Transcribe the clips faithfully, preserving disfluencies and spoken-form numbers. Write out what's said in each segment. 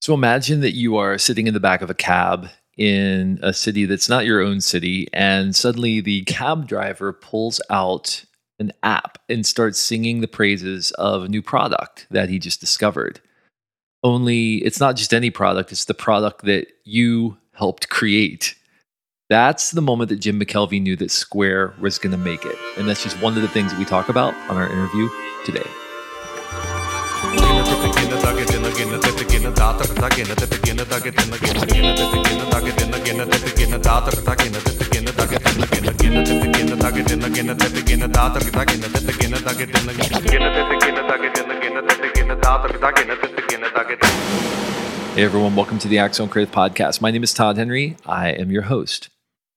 So imagine that you are sitting in the back of a cab in a city that's not your own city, and suddenly the cab driver pulls out an app and starts singing the praises of a new product that he just discovered. Only it's not just any product, it's the product that you helped create. That's the moment that Jim McKelvey knew that Square was going to make it. And that's just one of the things that we talk about on our interview today. Hey everyone, welcome to the Axon Creative Podcast. My name is Todd Henry. I am your host.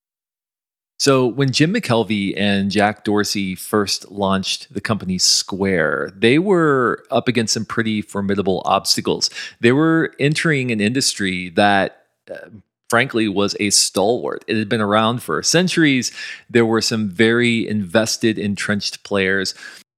So when Jim McKelvey and Jack Dorsey first launched the company Square, they were up against some pretty formidable obstacles. They were entering an industry that, uh, frankly, was a stalwart. It had been around for centuries. There were some very invested, entrenched players.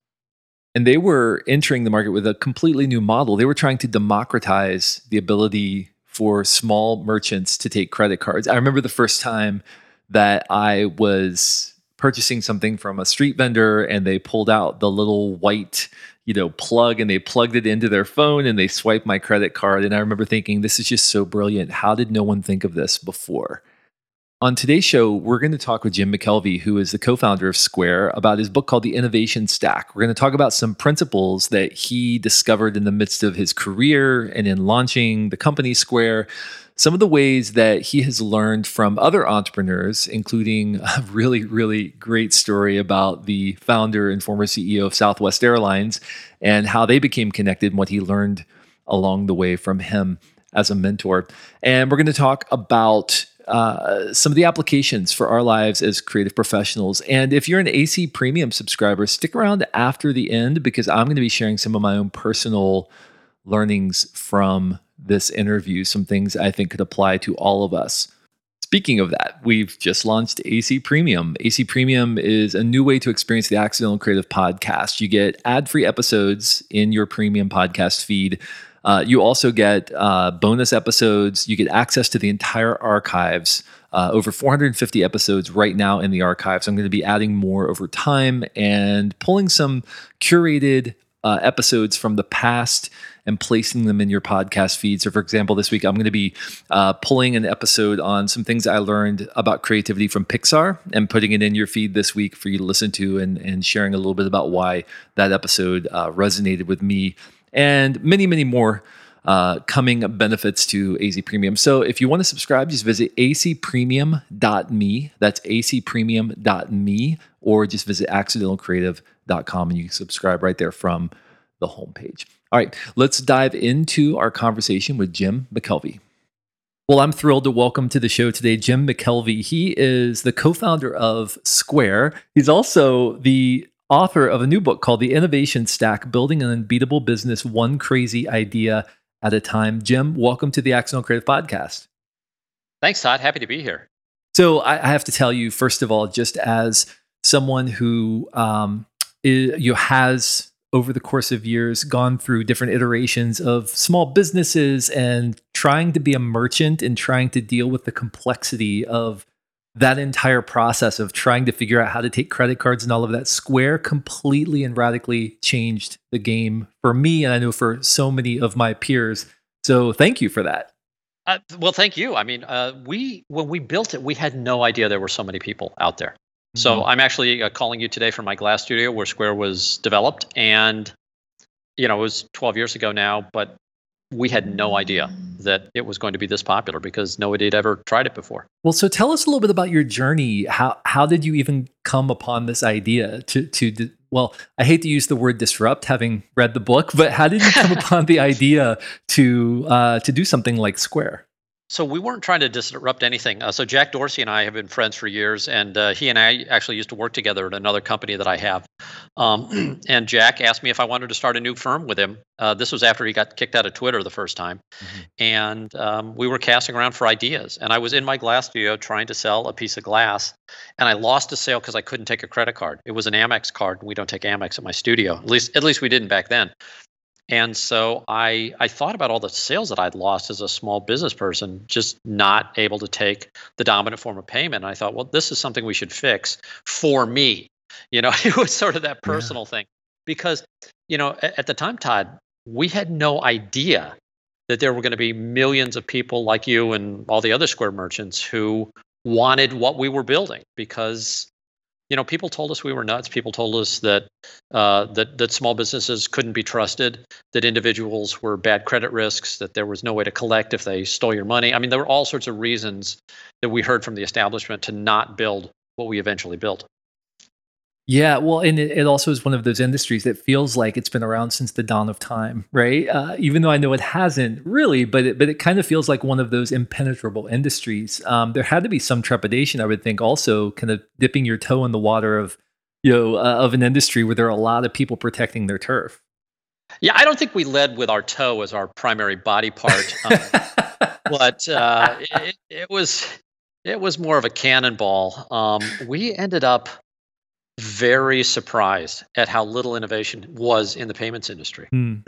And they were entering the market with a completely new model. They were trying to democratize the ability for small merchants to take credit cards. I remember the first time that I was purchasing something from a street vendor and they pulled out the little white, you know, plug and they plugged it into their phone and they swiped my credit card. And I remember thinking, this is just so brilliant. How did no one think of this before? On today's show, we're going to talk with Jim McKelvey, who is the co-founder of Square, about his book called The Innovation Stack. We're going to talk about some principles that he discovered in the midst of his career and in launching the company Square, some of the ways that he has learned from other entrepreneurs, including a really, really great story about the founder and former C E O of Southwest Airlines and how they became connected and what he learned along the way from him as a mentor. And we're going to talk about uh, some of the applications for our lives as creative professionals. And if you're an A C Premium subscriber, stick around after the end because I'm going to be sharing some of my own personal learnings from this interview, some things I think could apply to all of us. Speaking of that, we've just launched A C Premium. A C Premium is a new way to experience the Accidental Creative Podcast. You get ad-free episodes in your premium podcast feed. Uh, you also get uh, bonus episodes. You get access to the entire archives, uh, over four hundred fifty episodes right now in the archives. I'm going to be adding more over time and pulling some curated uh, episodes from the past and placing them in your podcast feed. So for example, this week, I'm going to be uh, pulling an episode on some things I learned about creativity from Pixar and putting it in your feed this week for you to listen to and, and sharing a little bit about why that episode uh, resonated with me and many, many more uh, coming benefits to A C Premium. So if you want to subscribe, just visit a c premium dot m e. That's a c premium dot m e, or just visit accidental creative dot com and you can subscribe right there from the homepage. All right, let's dive into our conversation with Jim McKelvey. Well, I'm thrilled to welcome to the show today Jim McKelvey. He is the co-founder of Square. He's also the author of a new book called The Innovation Stack, Building an Unbeatable Business One Crazy Idea at a Time. Jim, welcome to the Accidental Creative Podcast. Thanks, Todd. Happy to be here. So I, I have to tell you, first of all, just as someone who um, is, you has over the course of years, gone through different iterations of small businesses and trying to be a merchant and trying to deal with the complexity of that entire process of trying to figure out how to take credit cards and all of that. Square completely and radically changed the game for me, and I know for so many of my peers. So thank you for that. Uh, well, thank you. I mean, uh, we when we built it, we had no idea there were so many people out there. So mm-hmm. I'm actually uh, calling you today from my glass studio where Square was developed. And, you know, it was twelve years ago now, but we had no idea that it was going to be this popular because nobody had ever tried it before. Well, so tell us a little bit about your journey. How how did you even come upon this idea to, to well, I hate to use the word disrupt, having read the book, but how did you come upon the idea to uh, to do something like Square? So we weren't trying to disrupt anything. Uh, so Jack Dorsey and I have been friends for years, and uh, he and I actually used to work together at another company that I have. Um, and Jack asked me if I wanted to start a new firm with him. Uh, this was after he got kicked out of Twitter the first time. Mm-hmm. And um, we were casting around for ideas. And I was in my glass studio trying to sell a piece of glass, and I lost a sale because I couldn't take a credit card. It was an Amex card, and we don't take Amex at my studio. At least, at least we didn't back then. And so I I thought about all the sales that I'd lost as a small business person, just not able to take the dominant form of payment. And I thought, well, this is something we should fix for me. You know, it was sort of that Yeah. personal thing because, you know, at, at the time, Todd, we had no idea that there were going to be millions of people like you and all the other Square merchants who wanted what we were building because you know, people told us we were nuts. People told us that uh, that that small businesses couldn't be trusted, that individuals were bad credit risks, that there was no way to collect if they stole your money. I mean, there were all sorts of reasons that we heard from the establishment to not build what we eventually built. Yeah, well, and it, it also is one of those industries that feels like it's been around since the dawn of time, right? Uh, even though I know it hasn't really, but it, but it kind of feels like one of those impenetrable industries. Um, there had to be some trepidation, I would think, also kind of dipping your toe in the water of, you know, uh, of an industry where there are a lot of people protecting their turf. Yeah, I don't think we led with our toe as our primary body part, um, but uh, it, it was it was more of a cannonball. Um, we ended up very surprised at how little innovation was in the payments industry. Hmm.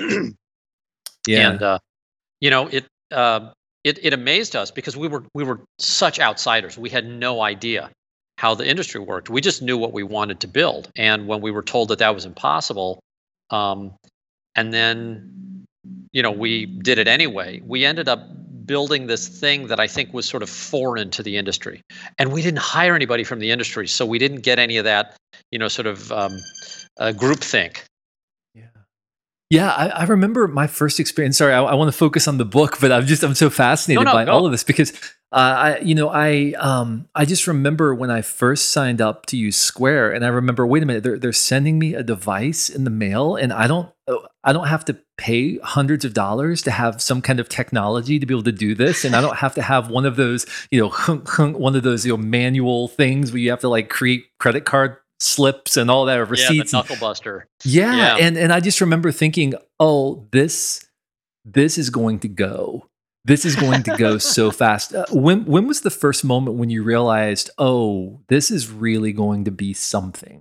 And Yeah. uh, you know, it, uh, it it amazed us because we were we were such outsiders. We had no idea how the industry worked. We just knew what we wanted to build. And when we were told that that was impossible, um, and then you know we did it anyway, we ended up building this thing that I think was sort of foreign to the industry. And we didn't hire anybody from the industry, so we didn't get any of that, you know, sort of um, uh, groupthink. Yeah. Yeah, I, I remember my first experience. Sorry, I, I want to focus on the book, but I'm just I'm so No, fascinated no, by go. all of this because uh, I, you know, I um I just remember when I first signed up to use Square, and I remember, wait a minute, they're they're sending me a device in the mail, and I don't oh, I don't have to pay hundreds of dollars to have some kind of technology to be able to do this, and I don't have to have one of those, you know, hunk, hunk, one of those, you know, manual things where you have to like create credit card slips and all that, or Yeah, the receipts. And knuckle buster. yeah, Yeah. and and I just remember thinking, "Oh, this this is going to go. This is going to go so fast." Uh, when when was the first moment when you realized, "Oh, this is really going to be something?"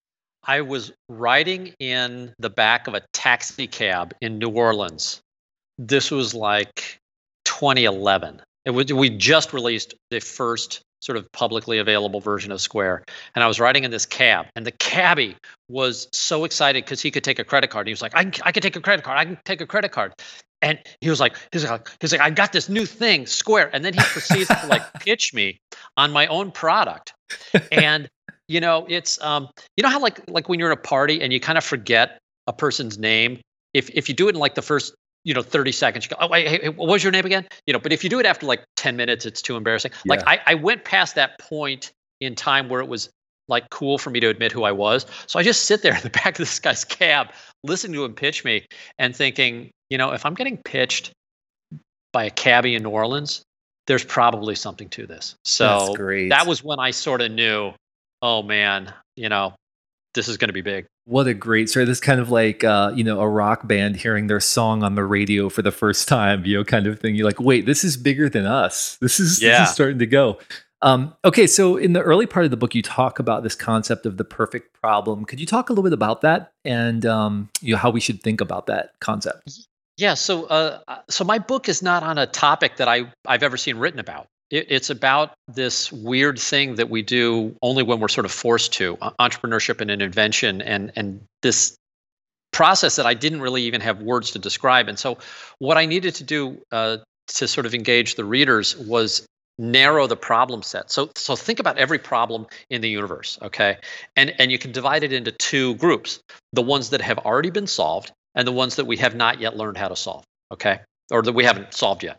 I was riding in the back of a taxi cab in New Orleans. This was like twenty eleven. It was, we just released the first sort of publicly available version of Square. And I was riding in this cab, and the cabbie was so excited because he could take a credit card. He was like, I can, I can take a credit card. I can take a credit card. And he was like, he's like, he's like, I got this new thing, Square. And then he proceeds to like pitch me on my own product. And you know, it's um, you know how like like when you're at a party and you kind of forget a person's name. If if you do it in like the first you know thirty seconds, you go, oh wait, hey, hey, what was your name again? You know, but if you do it after like ten minutes, it's too embarrassing. Like Yeah. I I went past that point in time where it was like cool for me to admit who I was. So I just sit there in the back of this guy's cab, listening to him pitch me, and thinking, you know, if I'm getting pitched by a cabbie in New Orleans, there's probably something to this. That's So that great. was when I sort of knew, oh man, you know, this is going to be big. What a great story. This kind of like, uh, you know, a rock band hearing their song on the radio for the first time, you know, kind of thing. You're like, wait, this is bigger than us. This is this is Yeah. starting to go. Um, okay, so in the early part of the book, you talk about this concept of the perfect problem. Could you talk a little bit about that and um, you know how we should think about that concept? Yeah. So, uh, uh, so my book is not on a topic that I I've ever seen written about. It, it's about this weird thing that we do only when we're sort of forced to, uh, entrepreneurship and an invention, and and this process that I didn't really even have words to describe. And so, what I needed to do uh, to sort of engage the readers was narrow the problem set. So, so think about every problem in the universe, okay? And and you can divide it into two groups: the ones that have already been solved, and the ones that we have not yet learned how to solve, okay? Or that we haven't solved yet.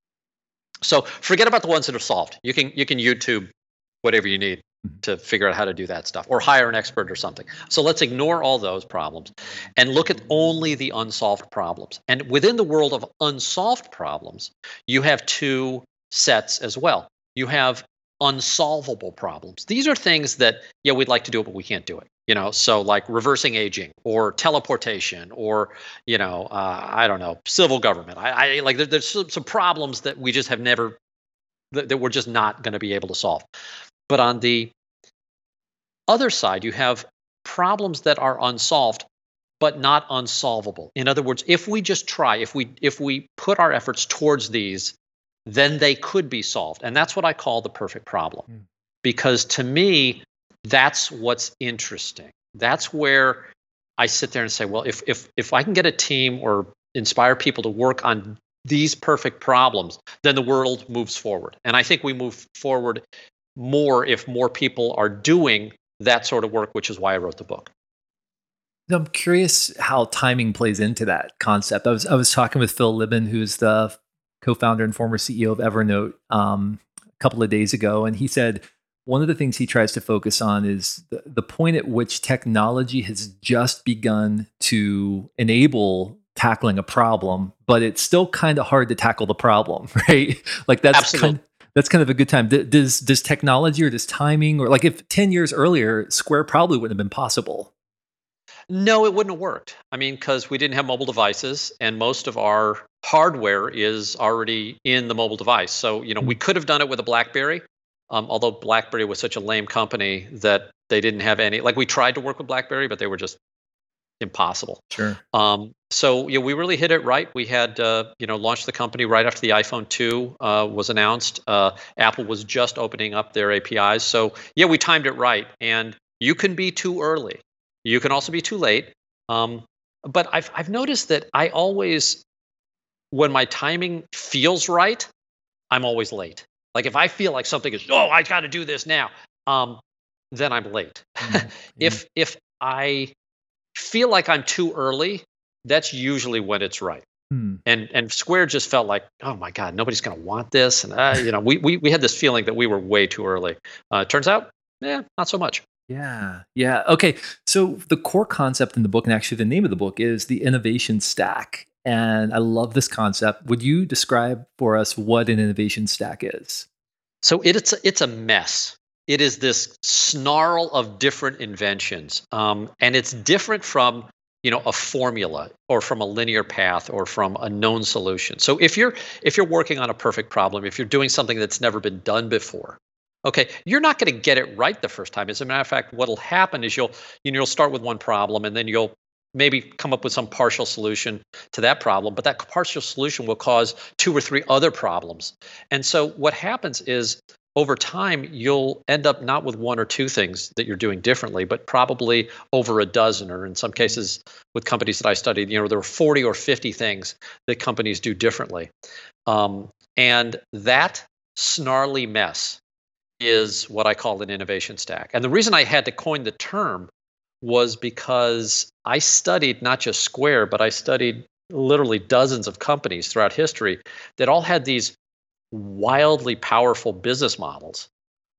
So, forget about the ones that are solved. You can you can YouTube whatever you need Mhm. to figure out how to do that stuff, or hire an expert or something. So let's ignore all those problems and look at only the unsolved problems. And within the world of unsolved problems, you have two sets as well. You have unsolvable problems. These are things that, yeah, we'd like to do it, but we can't do it. You know, so like reversing aging or teleportation or, you know, uh, I don't know, civil government. I, I like there, there's some, some problems that we just have never, that, that we're just not going to be able to solve. But on the other side, you have problems that are unsolved, but not unsolvable. In other words, if we just try, if we if we put our efforts towards these, then they could be solved. And that's what I call the perfect problem. Mm. Because to me, that's what's interesting. That's where I sit there and say, well, if if if I can get a team or inspire people to work on these perfect problems, then the world moves forward. And I think we move forward more if more people are doing that sort of work, which is why I wrote the book. I'm curious how timing plays into that concept. I was I was talking with Phil Libin, who's the co-founder and former C E O of Evernote, um, a couple of days ago, and he said one of the things he tries to focus on is the, the point at which technology has just begun to enable tackling a problem, but it's still kind of hard to tackle the problem, right? Like that's Absolutely. kind of, that's kind of a good time. Does does technology or does timing, or like if ten years earlier, Square probably wouldn't have been possible. No, it wouldn't have worked. I mean, because we didn't have mobile devices, and most of our hardware is already in the mobile device. So, you know, we could have done it with a BlackBerry, um, although BlackBerry was such a lame company that they didn't have any. Like, we tried to work with BlackBerry, but they were just impossible. Sure. Um, so, yeah, we really hit it right. We had, uh, you know, launched the company right after the iPhone two uh, was announced. Uh, Apple was just opening up their A P Is. So, yeah, we timed it right. And you can be too early. You can also be too late. Um, but I've I've noticed that I always, when my timing feels right, I'm always late. Like if I feel like something is, oh, I got to do this now, um, then I'm late. Mm-hmm. if if I feel like I'm too early, that's usually when it's right. Hmm. And and Square just felt like, oh my God, nobody's going to want this, and uh, you know, we we we had this feeling that we were way too early. Uh, turns out, yeah, not so much. Yeah. Yeah. Okay. So the core concept in the book, and actually the name of the book, is the innovation stack. And I love this concept. Would you describe for us what an innovation stack is? So it, it's a, it's a mess. It is this snarl of different inventions, um, and it's different from you know a formula or from a linear path or from a known solution. So if you're if you're working on a perfect problem, if you're doing something that's never been done before, okay, you're not going to get it right the first time. As a matter of fact, what'll happen is you'll you know you'll start with one problem, and then you'll maybe come up with some partial solution to that problem, but that partial solution will cause two or three other problems. And so what happens is over time, you'll end up not with one or two things that you're doing differently, but probably over a dozen, or in some cases with companies that I studied, you know, there were forty or fifty things that companies do differently. Um, and that snarly mess is what I call an innovation stack. And the reason I had to coin the term was because I studied not just Square, but I studied literally dozens of companies throughout history that all had these wildly powerful business models,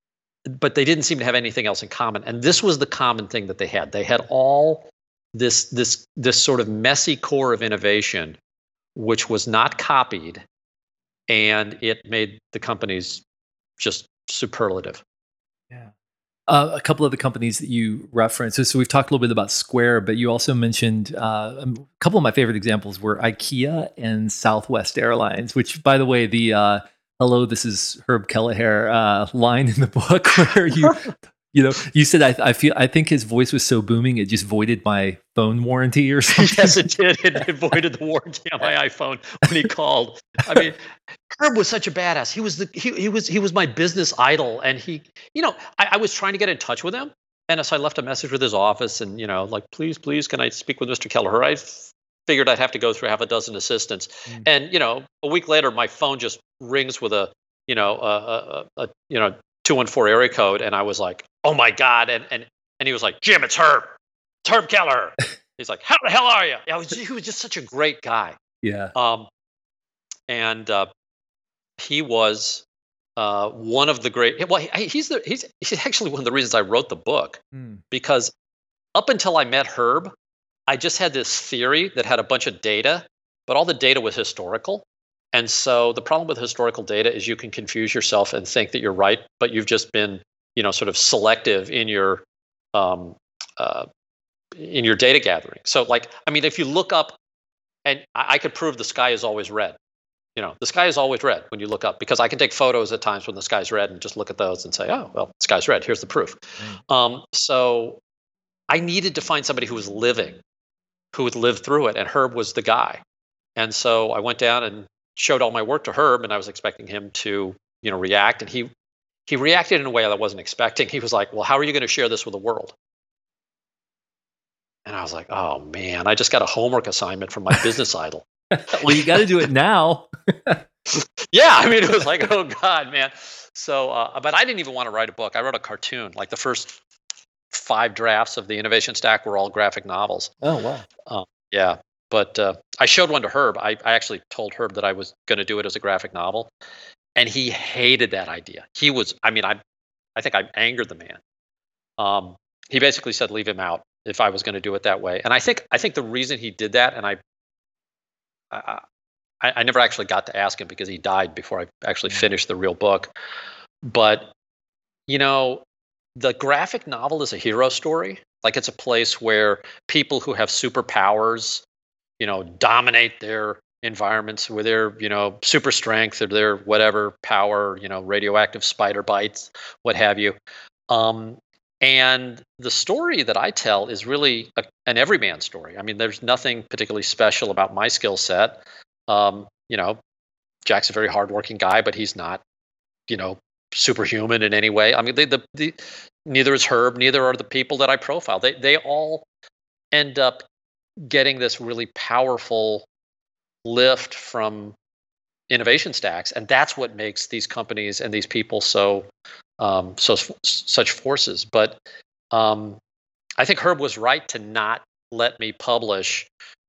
but they didn't seem to have anything else in common. And this was the common thing that they had. They had all this this this sort of messy core of innovation, which was not copied, and it made the companies just superlative. Yeah. Uh, a couple of the companies that you referenced. So, so we've talked a little bit about Square, but you also mentioned uh, a couple of my favorite examples were IKEA and Southwest Airlines, which, by the way, the uh, hello, this is Herb Kelleher uh, line in the book where you, you know, you said, I, I feel, I think his voice was so booming, it just voided my phone warranty or something. Yes, it did. It, it voided the warranty on my iPhone when he called. I mean, Herb was such a badass. He was the he, he was he was my business idol, and he, you know, I, I was trying to get in touch with him, and so I left a message with his office, and you know, like, please, please, can I speak with Mister Kelleher? I figured I'd have to go through half a dozen assistants, mm. and you know, a week later, my phone just rings with a, you know, a, a, a you know, two one four area code, and I was like, oh my God, and and and he was like, Jim, it's Herb, it's Herb Kelleher. He's like, how the hell are you? I was, he was just such a great guy. Yeah. Um, and uh, he was uh, one of the great. Well, he, he's the he's he's actually one of the reasons I wrote the book, mm. because up until I met Herb, I just had this theory that had a bunch of data, but all the data was historical. And so the problem with historical data is you can confuse yourself and think that you're right, but you've just been, you know, sort of selective in your um, uh, in your data gathering. So, like, I mean, if you look up, and I, I could prove the sky is always red. You know, the sky is always red when you look up, because I can take photos at times when the sky's red and just look at those and say, oh, well, the sky's red. Here's the proof. Mm. Um, so I needed to find somebody who was living who had lived through it, and Herb was the guy. And so I went down and showed all my work to Herb, and I was expecting him to, you know, react, and he he reacted in a way I wasn't expecting. He was like, "Well, how are you going to share this with the world?" And I was like, "Oh man, I just got a homework assignment from my business idol." Well, you got to do it now. Yeah, I mean, it was like, oh God, man. So, uh, but I didn't even want to write a book. I wrote a cartoon. Like the first five drafts of the Innovation Stack were all graphic novels. Oh, wow. Uh, yeah, but uh, I showed one to Herb. I, I actually told Herb that I was going to do it as a graphic novel, and he hated that idea. He was, I mean, I, I think I angered the man. Um, he basically said, leave him out if I was going to do it that way. And I think, I think the reason he did that, and I, I, I, I never actually got to ask him because he died before I actually finished the real book. But, you know, the graphic novel is a hero story. Like it's a place where people who have superpowers, you know, dominate their environments with their, you know, super strength or their whatever power, you know, radioactive spider bites, what have you. Um, and the story that I tell is really a, an everyman story. I mean, there's nothing particularly special about my skill set. Um, you know, Jack's a very hardworking guy, but he's not, you know, superhuman in any way. I mean, they, the the neither is Herb, neither are the people that I profile. They they all end up getting this really powerful lift from innovation stacks, and that's what makes these companies and these people so um, so such forces. But um, I think Herb was right to not let me publish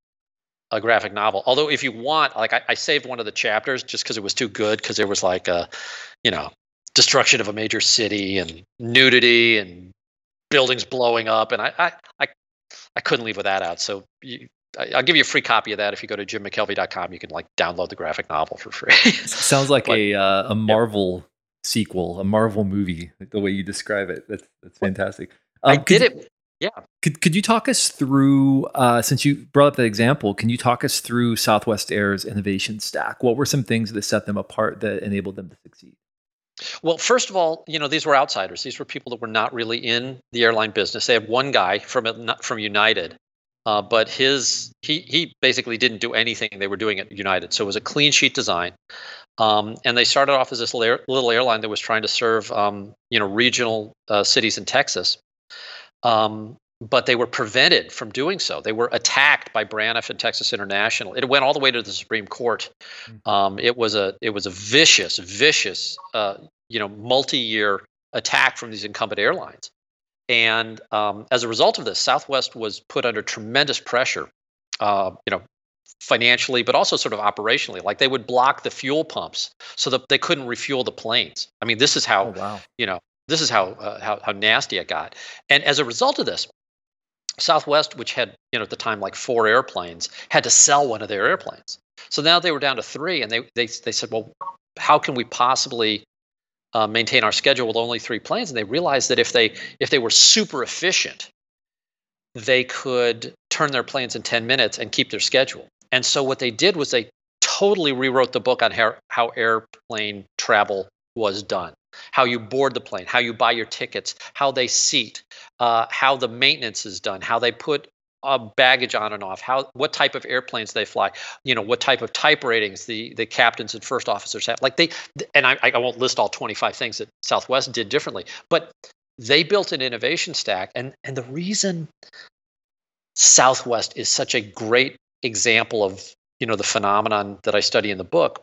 a graphic novel. Although, if you want, like, I, I saved one of the chapters just because it was too good. Because there was like a, you know, destruction of a major city and nudity and buildings blowing up, and I I I, I couldn't leave with that out. So you, I, I'll give you a free copy of that if you go to jim mckelvey dot com. You can like download the graphic novel for free. Sounds like but, a uh, a Marvel yeah. sequel, a Marvel movie, like the way you describe it. That's that's fantastic. Um, I did it. Yeah. Could could you talk us through, uh, since you brought up that example, can you talk us through Southwest Air's innovation stack? What were some things that set them apart that enabled them to succeed? Well, first of all, you know, these were outsiders. These were people that were not really in the airline business. They had one guy from from United, uh, but his he he basically didn't do anything they were doing at United. So it was a clean sheet design, um, and they started off as this little airline that was trying to serve um, you know regional uh, cities in Texas. Um, but they were prevented from doing so. They were attacked by Braniff and Texas International. It went all the way to the Supreme Court. Um, it was a it was a vicious, vicious, uh, you know, multi-year attack from these incumbent airlines. And um, as a result of this, Southwest was put under tremendous pressure, uh, you know, financially, but also sort of operationally. Like they would block the fuel pumps so that they couldn't refuel the planes. I mean, this is how, oh, wow. you know, this is how, uh, how how nasty it got. And as a result of this, Southwest, which had, you know, at the time like four airplanes, had to sell one of their airplanes. So now they were down to three, and they they they said, well, how can we possibly uh, maintain our schedule with only three planes? And they realized that if they if they were super efficient, they could turn their planes in ten minutes and keep their schedule. And so what they did was they totally rewrote the book on how, how airplane travel was done. How you board the plane, how you buy your tickets, how they seat, uh, how the maintenance is done, how they put uh, baggage on and off, how what type of airplanes they fly, you know, what type of type ratings the the captains and first officers have. Like they, and I, I won't list all twenty-five things that Southwest did differently, but they built an innovation stack. And and the reason Southwest is such a great example of, you know, the phenomenon that I study in the book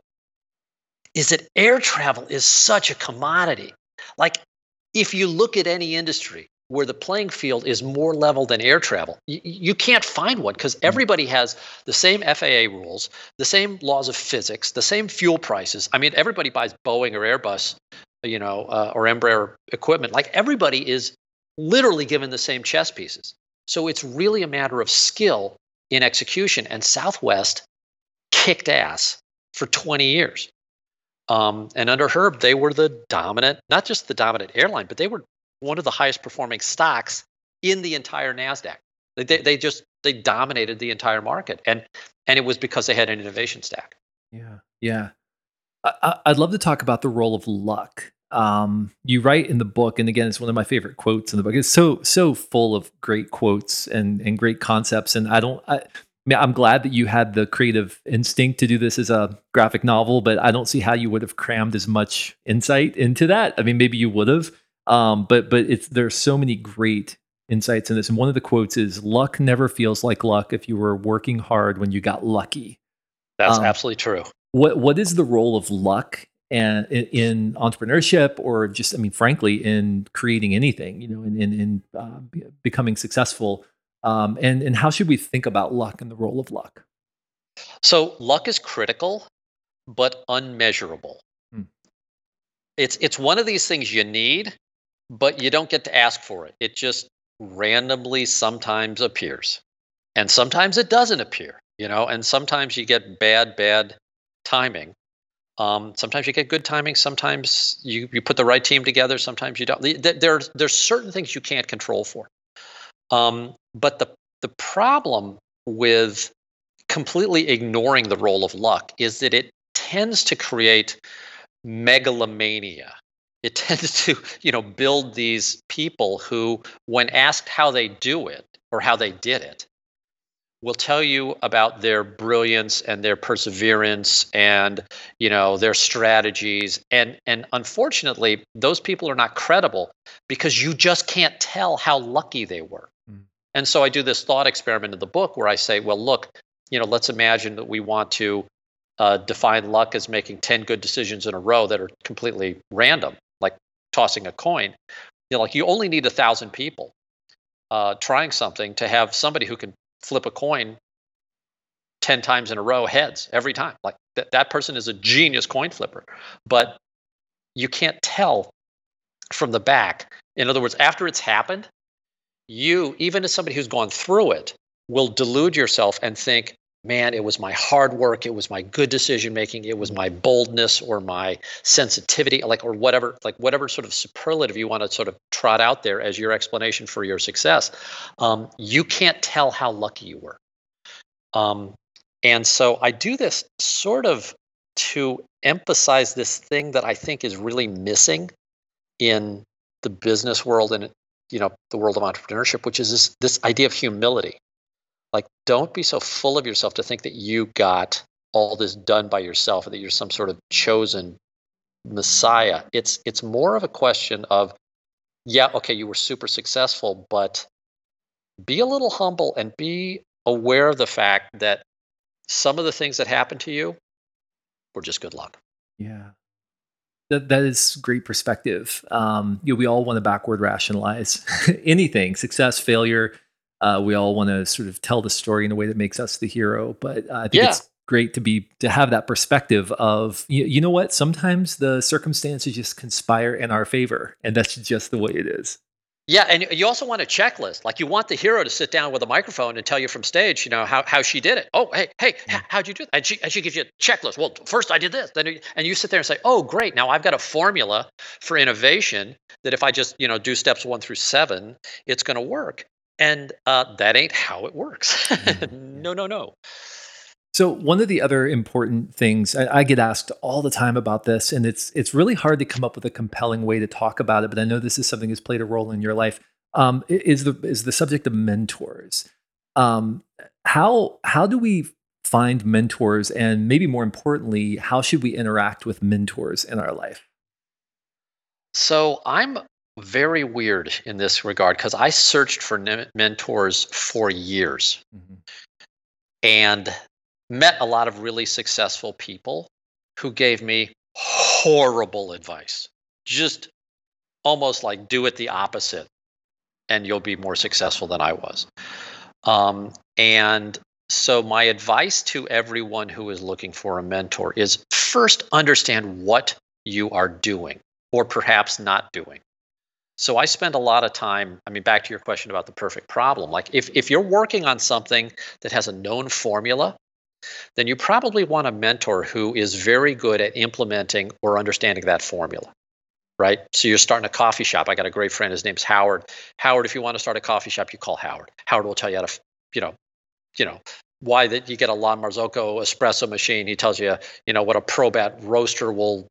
is that air travel is such a commodity. Like, if you look at any industry where the playing field is more level than air travel, you, you can't find one because everybody has the same F A A rules, the same laws of physics, the same fuel prices. I mean, everybody buys Boeing or Airbus, you know, uh, or Embraer equipment. Like, everybody is literally given the same chess pieces. So it's really a matter of skill in execution. And Southwest kicked ass for twenty years. Um, and under Herb, they were the dominant, not just the dominant airline, but they were one of the highest performing stocks in the entire NASDAQ. They, they, they just, they dominated the entire market. And, and it was because they had an innovation stack. Yeah. Yeah. I, I'd love to talk about the role of luck Um, you write in the book, and again, it's one of my favorite quotes in the book. It's so so full of great quotes and and great concepts. And I don't, I, I mean, I'm glad that you had the creative instinct to do this as a graphic novel, but I don't see how you would have crammed as much insight into that. I mean, maybe you would have, um, but but it's there's so many great insights in this. And one of the quotes is, "Luck never feels like luck if you were working hard when you got lucky." That's Um, absolutely true. what what is the role of luck and in, in entrepreneurship, or just, I mean, frankly, in creating anything, you know, in in, in uh, be- becoming successful, um, and and how should we think about luck and the role of luck? So luck is critical, but unmeasurable. Hmm. It's it's one of these things you need, but you don't get to ask for it. It just randomly sometimes appears. And sometimes it doesn't appear, you know, and sometimes you get bad, bad timing. Um, sometimes you get good timing. Sometimes you, you put the right team together. Sometimes you don't. The- the- There, there's certain things you can't control for. Um, but the the problem with completely ignoring the role of luck is that it tends to create megalomania. It tends to, you know, build these people who, when asked how they do it or how they did it, will tell you about their brilliance and their perseverance and, you know, their strategies. And and unfortunately, those people are not credible because you just can't tell how lucky they were. Mm. And so I do this thought experiment in the book where I say, well, look, you know, let's imagine that we want to uh, define luck as making ten good decisions in a row that are completely random, like tossing a coin. You know, like you only need a thousand people uh, trying something to have somebody who can flip a coin ten times in a row heads every time. Like that that person is a genius coin flipper. But you can't tell from the back. In other words, after it's happened, you, even as somebody who's gone through it, will delude yourself and think, man, it was my hard work, it was my good decision making, it was my boldness or my sensitivity, like, or whatever, like whatever sort of superlative you want to sort of trot out there as your explanation for your success. Um, you can't tell how lucky you were. Um, and so I do this sort of to emphasize this thing that I think is really missing in the business world and, you know, the world of entrepreneurship, which is this this idea of humility. Like, don't be so full of yourself to think that you got all this done by yourself, or that you're some sort of chosen messiah. It's it's more of a question of, yeah, okay, you were super successful, but be a little humble and be aware of the fact that some of the things that happened to you were just good luck. Yeah. That that is great perspective. Um, you know, we all want to backward rationalize anything, success, failure. Uh, we all want to sort of tell the story in a way that makes us the hero. But uh, I think Yeah. it's great to be to have that perspective of, you, you know what? Sometimes the circumstances just conspire in our favor, and that's just the way it is. Yeah, and you also want a checklist. Like, you want the hero to sit down with a microphone and tell you from stage, you know, how, how she did it. Oh, hey, hey, h- Yeah. how'd you do that? And she, and she gives you a checklist. Well, first I did this. Then you- and you sit there and say, oh, great. Now I've got a formula for innovation that if I just, you know, do steps one through seven, it's going to work. And uh, that ain't how it works. Mm, yeah. No, no, no. So one of the other important things I, I get asked all the time about this, and it's it's really hard to come up with a compelling way to talk about it. But I know this is something that's played a role in your life. Um, i- is the is the subject of mentors? Um, how how do we find mentors, and maybe more importantly, how should we interact with mentors in our life? So I'm very weird in this regard because I searched for ne- mentors for years Mhm. and met a lot of really successful people who gave me horrible advice. Just almost like, do it the opposite and you'll be more successful than I was. Um, and so, my advice to everyone who is looking for a mentor is, first understand what you are doing or perhaps not doing. So, I spend a lot of time, I mean, back to your question about the perfect problem. Like, if, if you're working on something that has a known formula, then you probably want a mentor who is very good at implementing or understanding that formula, right? So you're starting a coffee shop. I got a great friend. His name's Howard. Howard, if you want to start a coffee shop, you call Howard. Howard will tell you how to, f- you know, you know, why that you get a La Marzocco espresso machine. He tells you, you know, what a Probat roaster will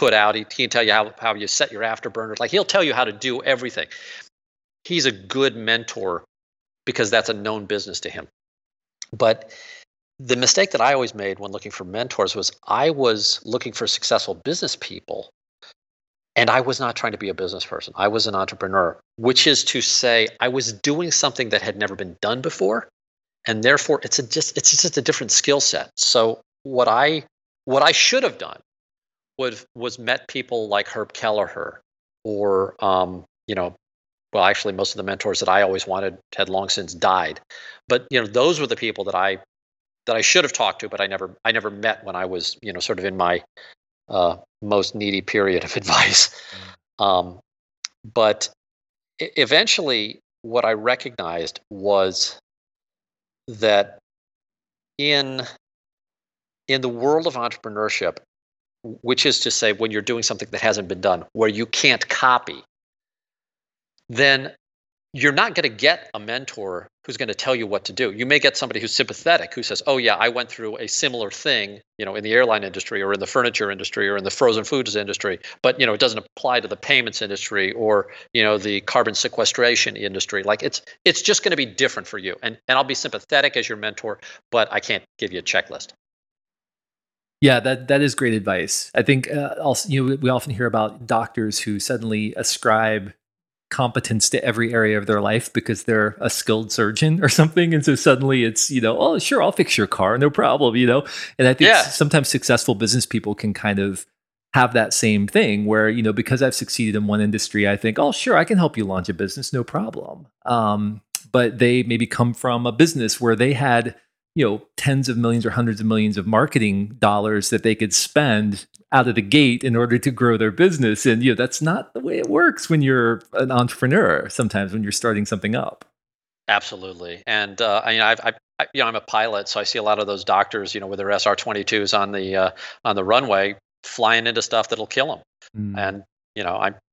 put out. He, he can tell you how, how you set your afterburners. Like he'll tell you how to do everything. He's a good mentor because that's a known business to him. But the mistake that I always made when looking for mentors was I was looking for successful business people, and I was not trying to be a business person. I was an entrepreneur, which is to say I was doing something that had never been done before, and therefore it's a just it's just a different skill set. So what I what I should have done was was met people like Herb Kelleher, or um, you know, well, actually, most of the mentors that I always wanted had long since died. But you know, those were the people that I that I should have talked to, but I never I never met when I was, you know, sort of in my uh, most needy period of advice. Um, but I- eventually, what I recognized was that in in the world of entrepreneurship, which is to say, when you're doing something that hasn't been done, where you can't copy, then you're not going to get a mentor who's going to tell you what to do. You may get somebody who's sympathetic, who says, oh yeah, I went through a similar thing, you know, in the airline industry or in the furniture industry or in the frozen foods industry, but, you know, it doesn't apply to the payments industry or, you know, the carbon sequestration industry. Like it's, it's just going to be different for you. And, and I'll be sympathetic as your mentor, but I can't give you a checklist. Yeah, that that is great advice. I think uh, also, you know, we often hear about doctors who suddenly ascribe competence to every area of their life because they're a skilled surgeon or something. And so suddenly it's, you know, oh, sure, I'll fix your car, no problem, you know? And I think Yeah. sometimes successful business people can kind of have that same thing where, you know, because I've succeeded in one industry, I think, oh, sure, I can help you launch a business, no problem. Um, but they maybe come from a business where they had, you know, tens of millions or hundreds of millions of marketing dollars that they could spend out of the gate in order to grow their business. And, you know, that's not the way it works when you're an entrepreneur, sometimes when you're starting something up. Absolutely. And uh, I mean, I've, I, I, you know, I'm a pilot, so I see a lot of those doctors, you know, with their S R twenty-twos on the uh, on the runway, flying into stuff that'll kill them. Mm. And you know, I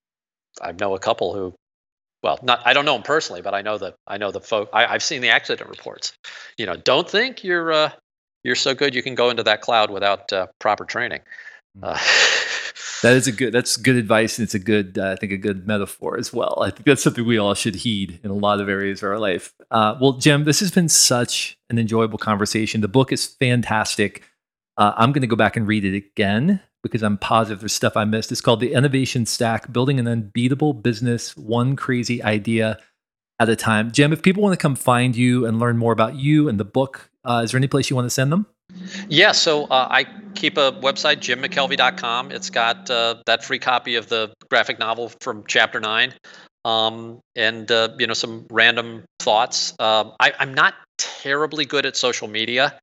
I know a couple who, well, not I don't know them personally, but I know the I know the folk. I, I've seen the accident reports. You know, don't think you're uh, you're so good you can go into that cloud without uh, proper training. Uh, That is a good. That's good advice, and it's a good. Uh, I think a good metaphor as well. I think that's something we all should heed in a lot of areas of our life. Uh, well, Jim, this has been such an enjoyable conversation. The book is fantastic. Uh, I'm going to go back and read it again because I'm positive there's stuff I missed. It's called The Innovation Stack: Building an Unbeatable Business One Crazy Idea at a Time. Jim, if people want to come find you and learn more about you and the book, uh, is there any place you want to send them? Yeah, so uh, I keep a website, jim mckelvey dot com. It's got uh, that free copy of the graphic novel from Chapter Nine, um, and uh, you know, some random thoughts. Um, I, I'm not terribly good at social media,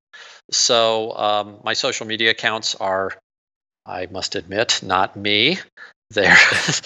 so um, my social media accounts are, I must admit, not me. They're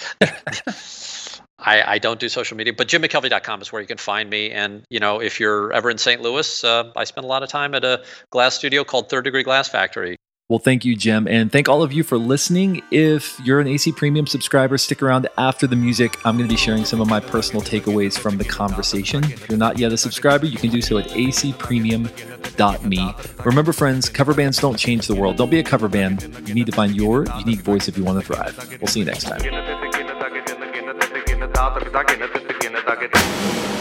I, I don't do social media, but jim mckelvey dot com is where you can find me. And, you know, if you're ever in Saint Louis, uh, I spend a lot of time at a glass studio called Third Degree Glass Factory. Well, thank you, Jim. And thank all of you for listening. If you're an A C Premium subscriber, stick around after the music. I'm going to be sharing some of my personal takeaways from the conversation. If you're not yet a subscriber, you can do so at a c premium dot me. Remember, friends, cover bands don't change the world. Don't be a cover band. You need to find your unique voice if you want to thrive. We'll see you next time.